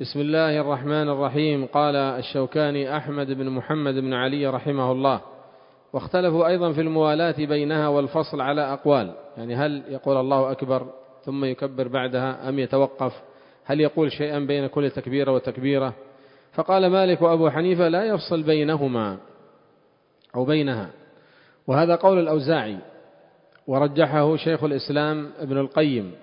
بسم الله الرحمن الرحيم. قال الشوكاني أحمد بن محمد بن علي رحمه الله: واختلفوا أيضا في الموالاة بينها والفصل على أقوال، يعني هل يقول الله أكبر ثم يكبر بعدها أم يتوقف؟ هل يقول شيئا بين كل تكبيرة وتكبيرة؟ فقال مالك وأبو حنيفة: لا يفصل بينهما أو بينها، وهذا قول الأوزاعي، ورجحه شيخ الإسلام ابن القيم،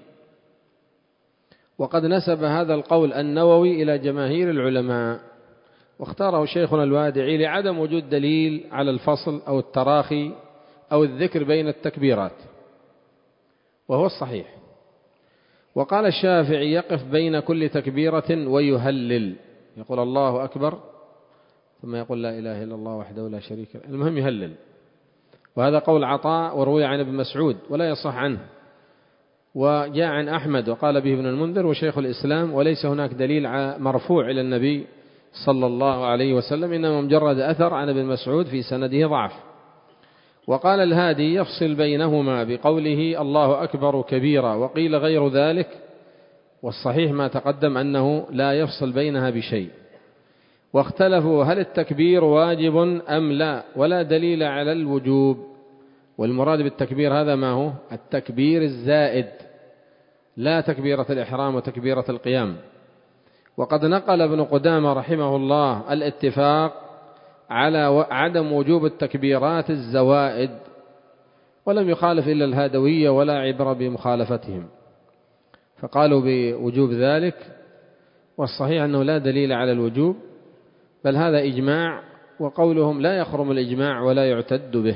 وقد نسب هذا القول النووي إلى جماهير العلماء، واختاره شيخنا الوادعي لعدم وجود دليل على الفصل أو التراخي أو الذكر بين التكبيرات، وهو الصحيح. وقال الشافعي: يقف بين كل تكبيرة ويهلل، يقول الله أكبر ثم يقول لا إله إلا الله وحده لا شريك له، المهم يهلل. وهذا قول عطاء وروي عن ابن مسعود ولا يصح عنه، وجاء عن أحمد وقال به ابن المنذر وشيخ الإسلام، وليس هناك دليل مرفوع إلى النبي صلى الله عليه وسلم، إنما مجرد أثر عن ابن مسعود في سنده ضعف. وقال الهادي: يفصل بينهما بقوله الله أكبر كبيرا، وقيل غير ذلك، والصحيح ما تقدم أنه لا يفصل بينها بشيء. واختلفوا هل التكبير واجب أم لا، ولا دليل على الوجوب، والمراد بالتكبير هذا ما هو؟ التكبير الزائد، لا تكبيرة الإحرام وتكبيرة القيام. وقد نقل ابن قدامة رحمه الله الاتفاق على عدم وجوب التكبيرات الزوائد، ولم يخالف إلا الهادوية ولا عبرة بمخالفتهم، فقالوا بوجوب ذلك، والصحيح أنه لا دليل على الوجوب، بل هذا إجماع، وقولهم لا يخرم الإجماع ولا يعتد به،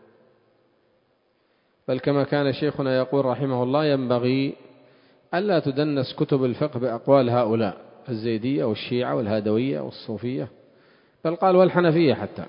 بل كما كان شيخنا يقول رحمه الله: ينبغي ألا تدنس كتب الفقه بأقوال هؤلاء الزيدية والشيعة والهادوية والصوفية، بل قال والحنفية حتى.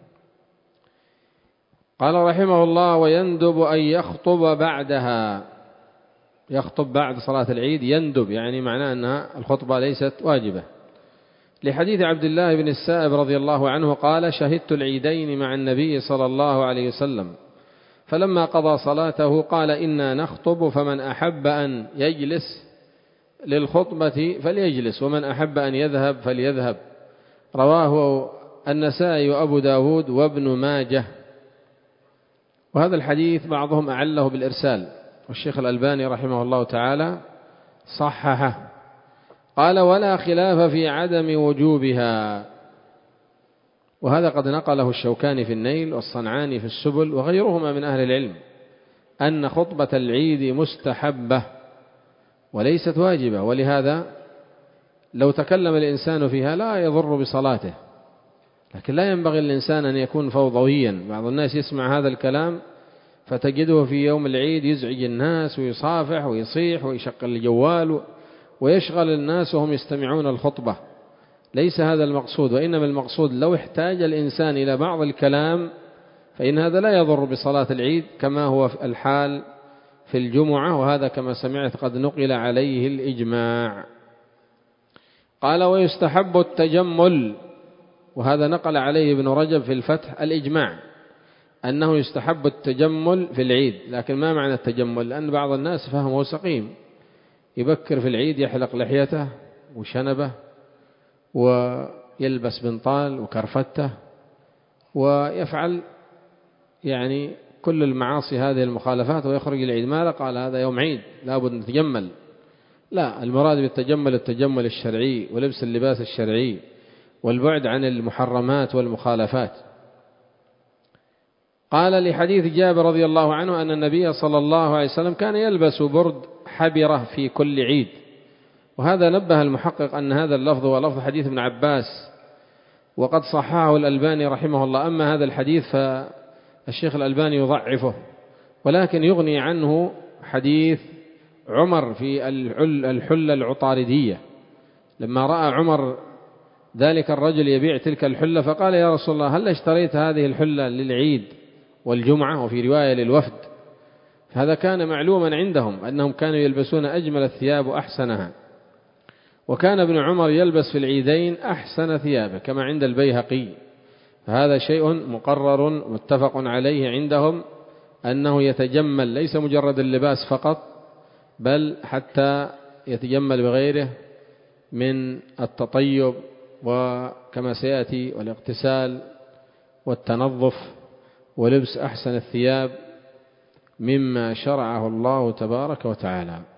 قال رحمه الله: ويندب أن يخطب بعدها، يخطب بعد صلاة العيد، يندب يعني معناه أنها الخطبة ليست واجبة، لحديث عبد الله بن السائب رضي الله عنه قال: شهدت العيدين مع النبي صلى الله عليه وسلم، فلما قضى صلاته قال: إنا نخطب، فمن أحب أن يجلس للخطبة فليجلس، ومن أحب أن يذهب فليذهب. رواه النسائي وأبو داود وابن ماجه. وهذا الحديث بعضهم أعله بالإرسال، والشيخ الألباني رحمه الله تعالى صححه، قال: ولا خلاف في عدم وجوبها. وهذا قد نقله الشوكاني في النيل والصنعاني في السبل وغيرهما من أهل العلم، أن خطبة العيد مستحبة وليست واجبة، ولهذا لو تكلم الإنسان فيها لا يضر بصلاته، لكن لا ينبغي الإنسان أن يكون فوضويا. بعض الناس يسمع هذا الكلام فتجده في يوم العيد يزعج الناس ويصافح ويصيح ويشغل الجوال ويشغل الناس وهم يستمعون الخطبة. ليس هذا المقصود، وإنما المقصود لو احتاج الإنسان إلى بعض الكلام فإن هذا لا يضر بصلاة العيد، كما هو الحال في الجمعة، وهذا كما سمعت قد نقل عليه الإجماع. قال: ويستحب التجمل، وهذا نقل عليه ابن رجب في الفتح الإجماع أنه يستحب التجمل في العيد. لكن ما معنى التجمل؟ لأن بعض الناس فهمه سقيم، يبكر في العيد يحلق لحيته وشنبه ويلبس بنطال وكرفته ويفعل يعني كل المعاصي هذه المخالفات ويخرج العيد. ماذا قال؟ هذا يوم عيد لابد نتجمل. لا، المراد بالتجمل التجمل الشرعي ولبس اللباس الشرعي والبعد عن المحرمات والمخالفات. قال: لحديث جابر رضي الله عنه أن النبي صلى الله عليه وسلم كان يلبس برد حبرة في كل عيد، وهذا نبه المحقق أن هذا اللفظ هو لفظ حديث ابن عباس، وقد صححه الألباني رحمه الله. أما هذا الحديث فالشيخ الألباني يضعفه، ولكن يغني عنه حديث عمر في الحلة العطاردية، لما رأى عمر ذلك الرجل يبيع تلك الحلة فقال: يا رسول الله، هل اشتريت هذه الحلة للعيد والجمعة؟ وفي رواية للوفد. هذا كان معلوما عندهم أنهم كانوا يلبسون أجمل الثياب وأحسنها، وكان ابن عمر يلبس في العيدين أحسن ثيابه كما عند البيهقي. فهذا شيء مقرر متفق عليه عندهم، أنه يتجمل ليس مجرد اللباس فقط، بل حتى يتجمل بغيره من التطيب وكما سيأتي والاغتسال والتنظف ولبس أحسن الثياب مما شرعه الله تبارك وتعالى.